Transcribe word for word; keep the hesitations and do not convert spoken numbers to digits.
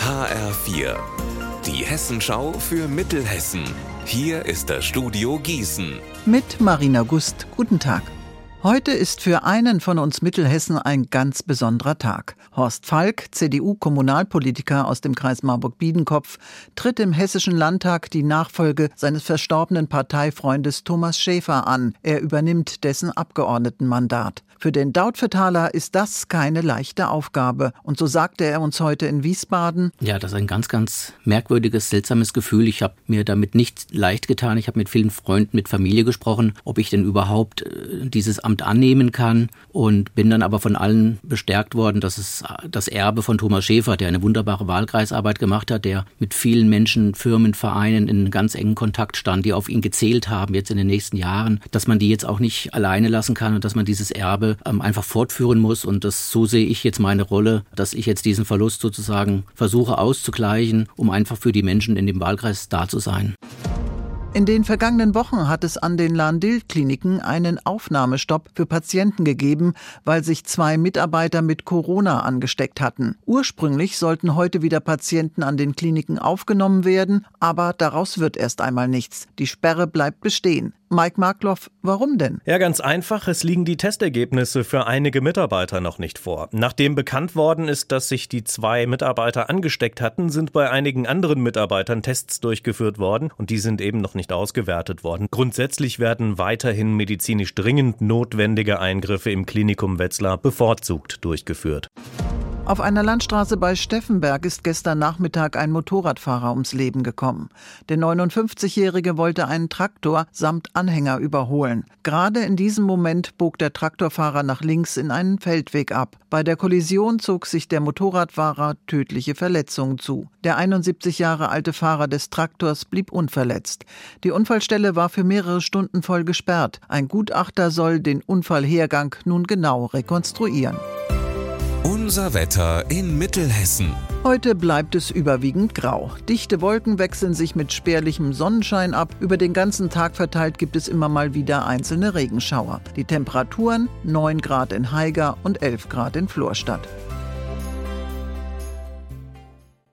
H R vier, die Hessenschau für Mittelhessen. Hier ist das Studio Gießen. Mit Marina Gust. Guten Tag. Heute ist für einen von uns Mittelhessen ein ganz besonderer Tag. Horst Falk, C D U-Kommunalpolitiker aus dem Kreis Marburg-Biedenkopf, tritt im Hessischen Landtag die Nachfolge seines verstorbenen Parteifreundes Thomas Schäfer an. Er übernimmt dessen Abgeordnetenmandat. Für den Dautphetaler ist das keine leichte Aufgabe. Und so sagte er uns heute in Wiesbaden: Ja, das ist ein ganz, ganz merkwürdiges, seltsames Gefühl. Ich habe mir damit nicht leicht getan. Ich habe mit vielen Freunden, mit Familie gesprochen, ob ich denn überhaupt äh, dieses Amt annehmen kann. Und bin dann aber von allen bestärkt worden, dass es das Erbe von Thomas Schäfer, der eine wunderbare Wahlkreisarbeit gemacht hat, der mit vielen Menschen, Firmen, Vereinen in ganz engen Kontakt stand, die auf ihn gezählt haben jetzt in den nächsten Jahren, dass man die jetzt auch nicht alleine lassen kann und dass man dieses Erbe einfach fortführen muss. Und das, so sehe ich jetzt meine Rolle, dass ich jetzt diesen Verlust sozusagen versuche auszugleichen, um einfach für die Menschen in dem Wahlkreis da zu sein. In den vergangenen Wochen hat es an den Lahn-Dill-Kliniken einen Aufnahmestopp für Patienten gegeben, weil sich zwei Mitarbeiter mit Corona angesteckt hatten. Ursprünglich sollten heute wieder Patienten an den Kliniken aufgenommen werden, aber daraus wird erst einmal nichts. Die Sperre bleibt bestehen. Mike Markloff, warum denn? Ja, ganz einfach. Es liegen die Testergebnisse für einige Mitarbeiter noch nicht vor. Nachdem bekannt worden ist, dass sich die zwei Mitarbeiter angesteckt hatten, sind bei einigen anderen Mitarbeitern Tests durchgeführt worden und die sind eben noch nicht ausgewertet worden. Grundsätzlich werden weiterhin medizinisch dringend notwendige Eingriffe im Klinikum Wetzlar bevorzugt durchgeführt. Auf einer Landstraße bei Steffenberg ist gestern Nachmittag ein Motorradfahrer ums Leben gekommen. Der neunundfünfzigjährige wollte einen Traktor samt Anhänger überholen. Gerade in diesem Moment bog der Traktorfahrer nach links in einen Feldweg ab. Bei der Kollision zog sich der Motorradfahrer tödliche Verletzungen zu. Der einundsiebzig Jahre alte Fahrer des Traktors blieb unverletzt. Die Unfallstelle war für mehrere Stunden voll gesperrt. Ein Gutachter soll den Unfallhergang nun genau rekonstruieren. Unser Wetter in Mittelhessen. Heute bleibt es überwiegend grau. Dichte Wolken wechseln sich mit spärlichem Sonnenschein ab. Über den ganzen Tag verteilt gibt es immer mal wieder einzelne Regenschauer. Die Temperaturen neun Grad in Haiger und elf Grad in Florstadt.